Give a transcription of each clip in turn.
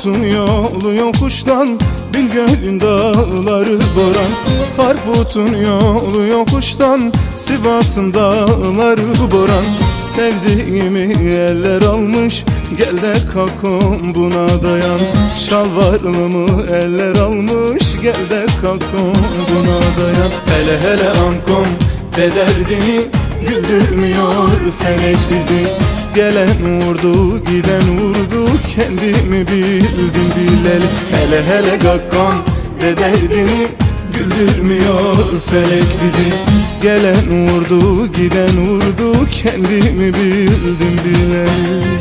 Harput'un yolu yokuştan, Bingöl'ün dağları boran. Harput'un yolu yokuştan, Sivas'ın dağları boran. Sevdiğimi eller almış, gel de kalkın buna dayan. Şalvarımı eller almış, gel de kalkın buna dayan. Hele hele ankom de derdini, güldürmüyor felek bizi. Gelen vurdu, giden vurdu, kendimi bildim bileli. Hele hele gakkam de derdini, güldürmüyor felek bizi. Gelen vurdu, giden vurdu, kendimi bildim bileli.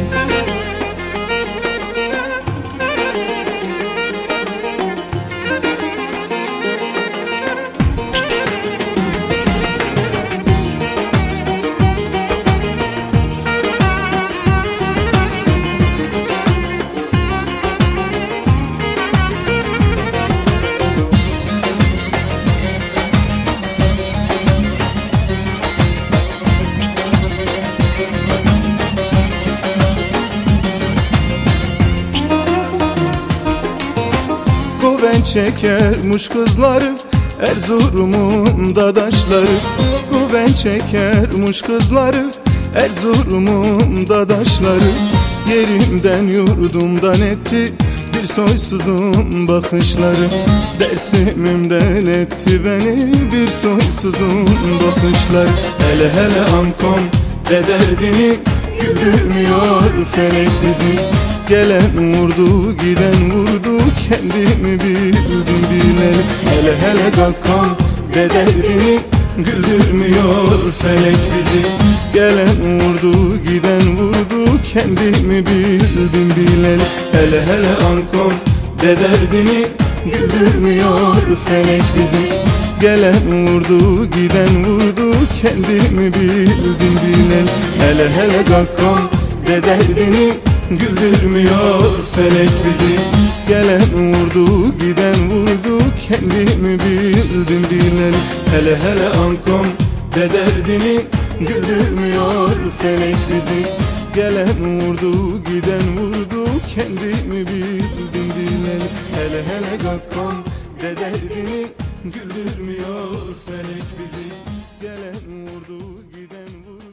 Güven çekermiş kızları, Erzurum'un dadaşları. Güven çekermiş kızları, Erzurum'un dadaşları. Yerimden yurdumdan etti bir soysuzun bakışları. Dersimimden etti beni bir soysuzun bakışları. Hele hele ankom de derdini, güldürmüyor felek bizi. Gelen vurdu, giden vurdu, kendimi bildim bileli. Hele hele gakkam de derdini, güldürmüyor felek bizi. Gelen vurdu, giden vurdu, kendimi bildim bileli. Hele hele ankom de derdini, güldürmüyor felek bizi. Gelen vurdu, giden vurdu, kendimi bildim bileli. Hele hele gakkam de derdini, güldürmüyor felek bizi. Gelen vurdu, giden vurdu, kendimi bildim bileli. Hele hele ankom de derdini, güldürmüyor felek bizi. Gelen vurdu, giden vurdu, kendimi bildim bileli. Hele hele gakkam de derdini, güldürmüyor felek bizi. Gelen vurdu, giden vurdu.